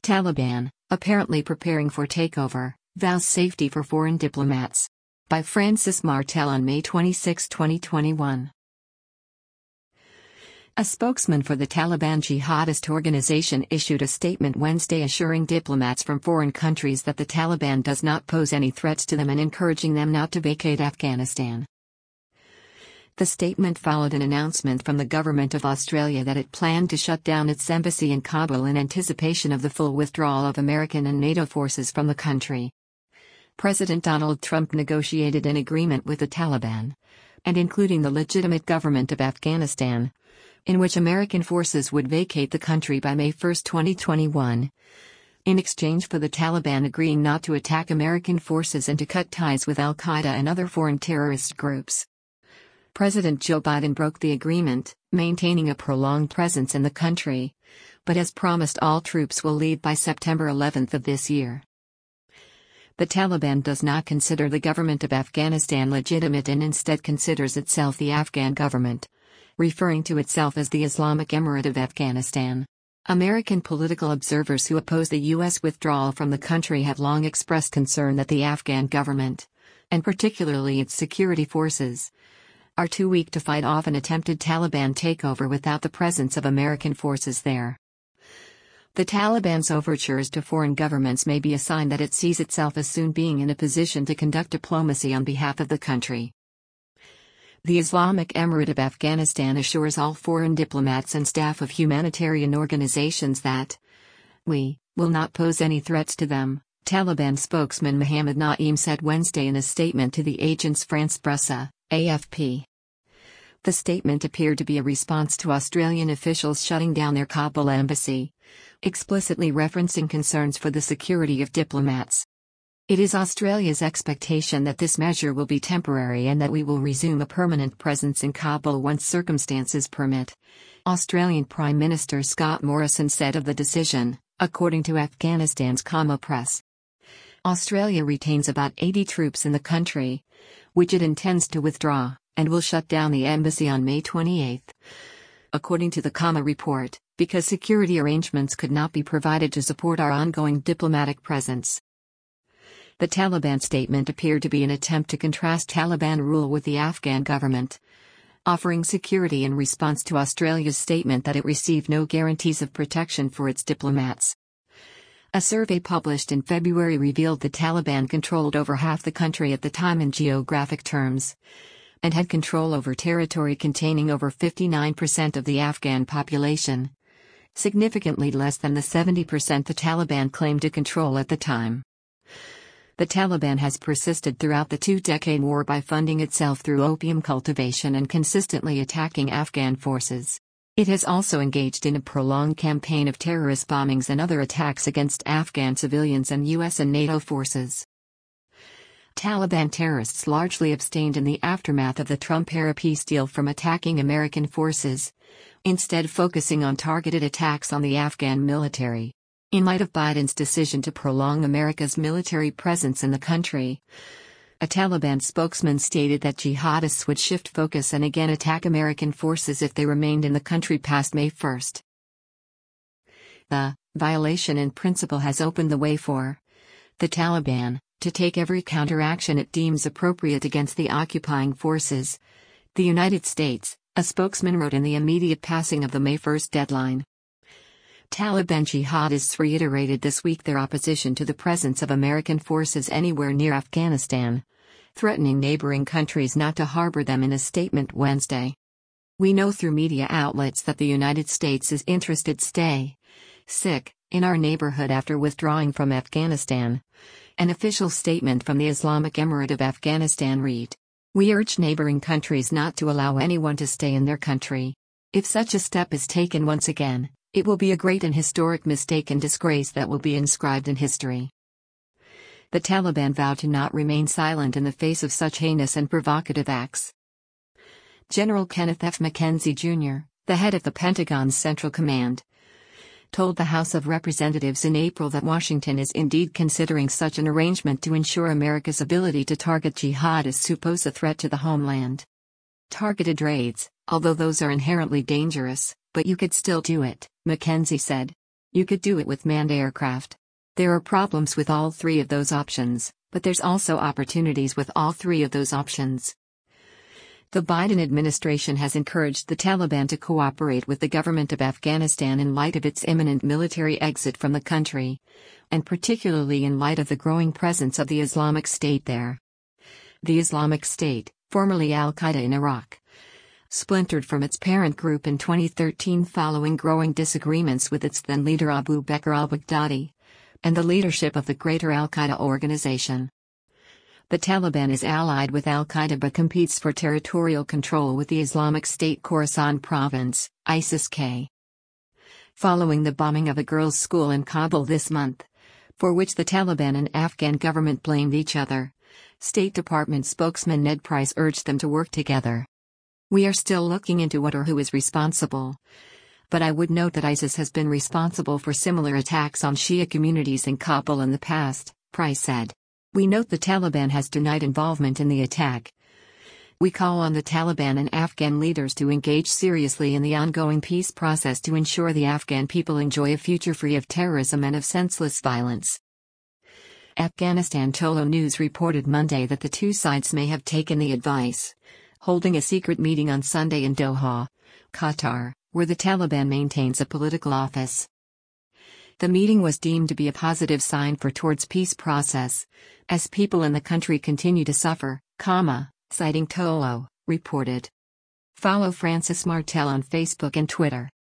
Taliban, apparently preparing for takeover, vows safety for foreign diplomats. By Francis Martel on May 26, 2021. A spokesman for the Taliban jihadist organization issued a statement Wednesday assuring diplomats from foreign countries that the Taliban does not pose any threats to them and encouraging them not to vacate Afghanistan. The statement followed an announcement from the Government of Australia that it planned to shut down its embassy in Kabul in anticipation of the full withdrawal of American and NATO forces from the country. President Donald Trump negotiated an agreement with the Taliban, and including the legitimate government of Afghanistan, in which American forces would vacate the country by May 1, 2021, in exchange for the Taliban agreeing not to attack American forces and to cut ties with al-Qaeda and other foreign terrorist groups. President Joe Biden broke the agreement, maintaining a prolonged presence in the country, but as promised all troops will leave by September 11 of this year. The Taliban does not consider the government of Afghanistan legitimate and instead considers itself the Afghan government, referring to itself as the Islamic Emirate of Afghanistan. American political observers who oppose the U.S. withdrawal from the country have long expressed concern that the Afghan government, and particularly its security forces, are too weak to fight off an attempted Taliban takeover without the presence of American forces there. The Taliban's overtures to foreign governments may be a sign that it sees itself as soon being in a position to conduct diplomacy on behalf of the country. The Islamic Emirate of Afghanistan assures all foreign diplomats and staff of humanitarian organizations that we will not pose any threats to them, Taliban spokesman Mohammed Naeem said Wednesday in a statement to the Agence France-Presse, AFP. The statement appeared to be a response to Australian officials shutting down their Kabul embassy, explicitly referencing concerns for the security of diplomats. It is Australia's expectation that this measure will be temporary and that we will resume a permanent presence in Kabul once circumstances permit, Australian Prime Minister Scott Morrison said of the decision, according to Afghanistan's Kama Press. Australia retains about 80 troops in the country, which it intends to withdraw, and will shut down the embassy on May 28, according to the Kama report, because security arrangements could not be provided to support our ongoing diplomatic presence. The Taliban statement appeared to be an attempt to contrast Taliban rule with the Afghan government, offering security in response to Australia's statement that it received no guarantees of protection for its diplomats. A survey published in February revealed the Taliban controlled over half the country at the time in geographic terms, and had control over territory containing over 59% of the Afghan population, significantly less than the 70% the Taliban claimed to control at the time. The Taliban has persisted throughout the two-decade war by funding itself through opium cultivation and consistently attacking Afghan forces. It has also engaged in a prolonged campaign of terrorist bombings and other attacks against Afghan civilians and U.S. and NATO forces. Taliban terrorists largely abstained in the aftermath of the Trump-era peace deal from attacking American forces, instead focusing on targeted attacks on the Afghan military. In light of Biden's decision to prolong America's military presence in the country, a Taliban spokesman stated that jihadists would shift focus and again attack American forces if they remained in the country past May 1. The violation in principle has opened the way for the Taliban to take every counteraction it deems appropriate against the occupying forces, the United States, a spokesman wrote in the immediate passing of the May 1 deadline. Taliban jihadists reiterated this week their opposition to the presence of American forces anywhere near Afghanistan, threatening neighboring countries not to harbor them in a statement Wednesday. We know through media outlets that the United States is interested in our neighborhood after withdrawing from Afghanistan. An official statement from the Islamic Emirate of Afghanistan read, "We urge neighboring countries not to allow anyone to stay in their country. If such a step is taken once again, it will be a great and historic mistake and disgrace that will be inscribed in history." The Taliban vowed to not remain silent in the face of such heinous and provocative acts. General Kenneth F. McKenzie, Jr., the head of the Pentagon's Central Command, told the House of Representatives in April that Washington is indeed considering such an arrangement to ensure America's ability to target jihadists who pose a threat to the homeland. Targeted raids, although those are inherently dangerous, but you could still do it, McKenzie said. You could do it with manned aircraft. There are problems with all three of those options, but there's also opportunities with all three of those options. The Biden administration has encouraged the Taliban to cooperate with the government of Afghanistan in light of its imminent military exit from the country, and particularly in light of the growing presence of the Islamic State there. The Islamic State, formerly Al-Qaeda in Iraq, splintered from its parent group in 2013 following growing disagreements with its then leader Abu Bakr al-Baghdadi, and the leadership of the greater Al-Qaeda organization. The Taliban is allied with Al-Qaeda but competes for territorial control with the Islamic State Khorasan Province, ISIS-K. Following the bombing of a girls' school in Kabul this month, for which the Taliban and Afghan government blamed each other, State Department spokesman Ned Price urged them to work together. We are still looking into what or who is responsible. But I would note that ISIS has been responsible for similar attacks on Shia communities in Kabul in the past, Price said. We note the Taliban has denied involvement in the attack. We call on the Taliban and Afghan leaders to engage seriously in the ongoing peace process to ensure the Afghan people enjoy a future free of terrorism and of senseless violence. Afghanistan Tolo News reported Monday that the two sides may have taken the advice, holding a secret meeting on Sunday in Doha, Qatar, where the Taliban maintains a political office. The meeting was deemed to be a positive sign for towards peace process, as people in the country continue to suffer, citing Tolo, reported. Follow Francis Martel on Facebook and Twitter.